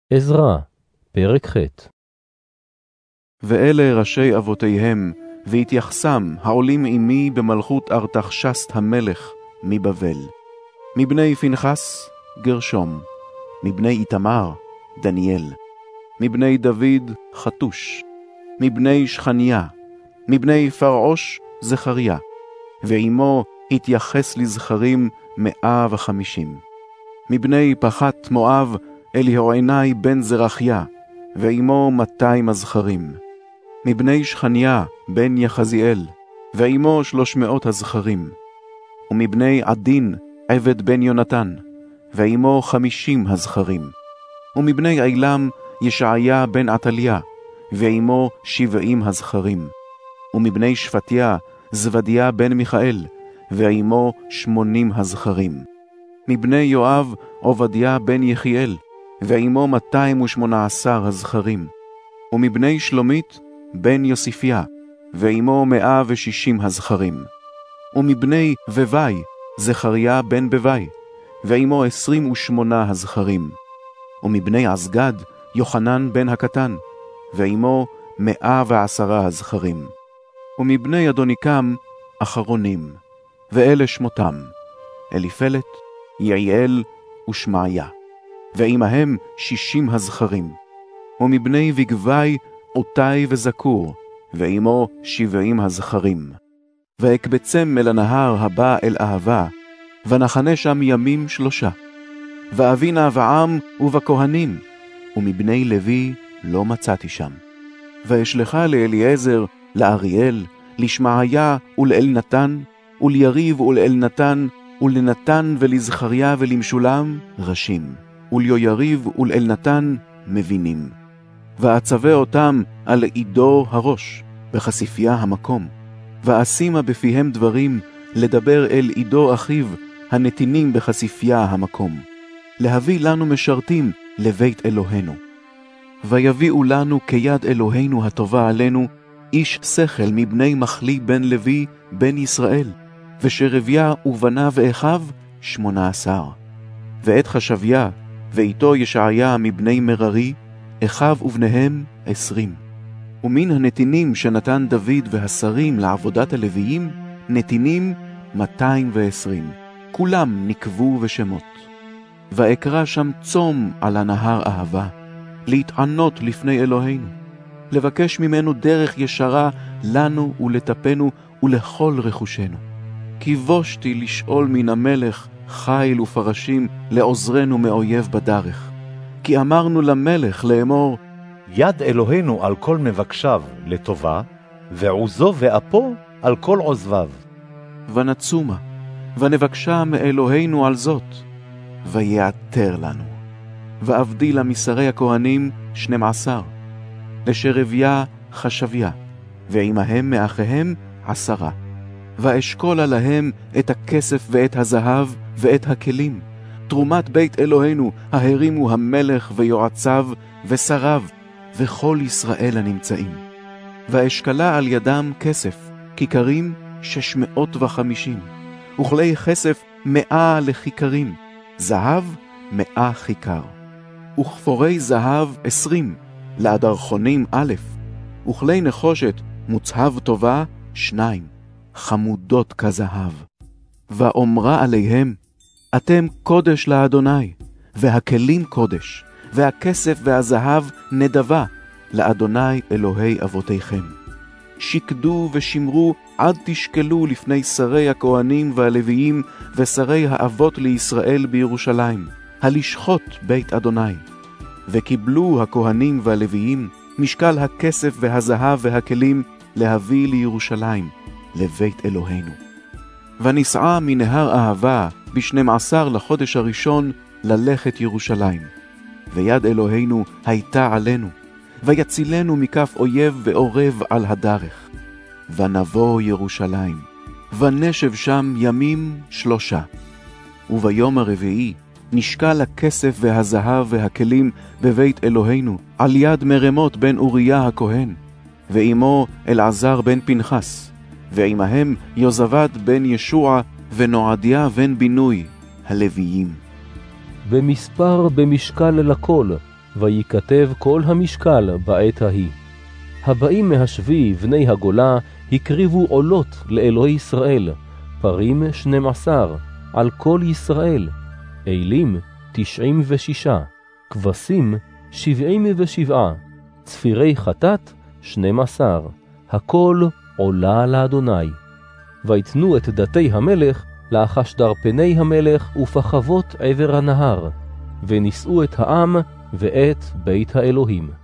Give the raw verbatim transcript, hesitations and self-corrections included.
עזרא, פרק ח'. ואלה ראשי אבותיהם, והתייחסם העולים עמי במלכות ארתחשסט המלך מבבל. מבני פנחס, גרשום. מבני איתמר, דניאל. מבני דוד, חתוש. מבני שכניה. מבני פרעוש, זכריה. ועמו התייחס לזכרים מאה וחמישים. מבני פחת מואב, אליהועיני בן זרחיה, ועמו מאתיים הזכרים. מבני שכניה בן יחזיאל, ועמו שלוש מאות הזכרים. ומבני עדין עבד בן יונתן, ועמו חמישים הזכרים. ומבני עילם ישעיה בן עתליה, ועמו שבעים הזכרים. ומבני שפטיה זבדיה בן מיכאל, ועמו שמונים הזכרים. מבני יואב עובדיה בן יחיאל, ועמו מאתיים ושמונה עשר הזכרים. ומבני שלומית בן יוסיפיה, ועמו מאה ושישים הזכרים. ומבני בבי זכריה בן בבי, ועמו עשרים ושמונה הזכרים. ומבני עזגד יוחנן בן הקטן, ועמו מאה ועשרה הזכרים. ומבני אדוניקם אחרונים, ואלה שמותם, אליפלת, יעיאל ושמעיה, ועמהם שישים הזכרים. ומבני בגבי עותי וזקור, ועמו שבעים הזכרים. ואקבצם אל הנהר הבא אל אהבה, ונחנה שם ימים שלושה. ואבינה בעם ובכהנים, ומבני לוי לא מצאתי שם. ואשלחה לאליעזר, לאריאל, לשמעיה ולאלנתן, וליריב ולאלנתן, ולנתן ולזכריה ולמשולם ראשים, וליויריב ולאלנתן מבינים. ואצווה אותם על עידו הראש, בחשיפיה המקום, ואשימה בפיהם דברים לדבר אל עידו אחיו, הנתינים בחשיפיה המקום, להביא לנו משרתים לבית אלוהינו. ויביאו לנו כיד אלוהינו הטובה עלינו, איש שכל מבני מחלי בן לוי בן ישראל, ושרביה ובניו ואחיו שמונה עשר. ואת חשביה, ואיתו ישעיה מבני מררי, אחיו ובניהם עשרים. ומן הנתינים שנתן דוד והשרים לעבודת הלוויים, נתינים מאתיים ועשרים. כולם נקבו בשמות. ואקרא שם צום על הנהר אהבה, להתענות לפני אלוהינו, לבקש ממנו דרך ישרה לנו ולטפנו ולכל רכושנו. כי בושתי לשאול מן המלך חיל ופרשים לעוזרנו מאויב בדרך. כי אמרנו למלך לאמור, יד אלוהינו על כל מבקשיו לטובה, ועוזו ואפו על כל עוזביו. ונצומה, ונבקשה מאלוהינו על זאת, ויעתר לנו. ואבדילה משרי הכהנים שנים עשר, לשרביה חשביה, ועמהם מאחיהם עשרה. ואשכולה להם את הכסף ואת הזהב ואת הכלים, תרומת בית אלוהינו ההרימו המלך ויועציו ושריו וכל ישראל הנמצאים. ואשכלה על ידם כסף, כיכרים שש מאות וחמישים, וכלי כסף מאה לכיכרים, זהב מאה כיכר, וכפורי זהב עשרים, לאדרכונים א', וכלי נחושת מוצהב טובה שניים, חמודות כזהב. ואומרה עליהם, אתם קודש לאדוני, והכלים קודש, והכסף והזהב נדבה לאדוני אלוהי אבותיכם. שקדו ושמרו עד תשקלו לפני שרי הכהנים והלוויים ושרי האבות לישראל בירושלים, הלשחוט בית אדוני. וקיבלו הכהנים והלוויים משקל הכסף והזהב והכלים להביא לירושלים, לבית אלוהינו. ונסעה מנהר אהבה בשנים עשר לחודש הראשון ללכת ירושלים. ויד אלוהינו הייתה עלינו, ויצילנו מכף אויב ועורב על הדרך. ונבוא ירושלים, ונשב שם ימים שלושה. וביום הרביעי נשקל הכסף והזהב והכלים בבית אלוהינו על יד מרמות בן אוריה הכהן, ועמו אלעזר בן פנחס, ועמהם יוזבד בן ישוע ונועדיה בן בינוי, הלוויים. במספר במשקל לכל, וייכתב כל המשקל בעת ההיא. הבאים מהשבי בני הגולה הקריבו עולות לאלוהי ישראל, פרים שנים עשר, על כל ישראל, אלים תשעים ושישה, כבשים שבעים ושבעה, צפירי חטאת שנים עשר, הכל עולה לאדוני. ויתנו את דתי המלך לאחשדרפני המלך ופחבות עבר הנהר, ונישאו את העם ואת בית האלוהים.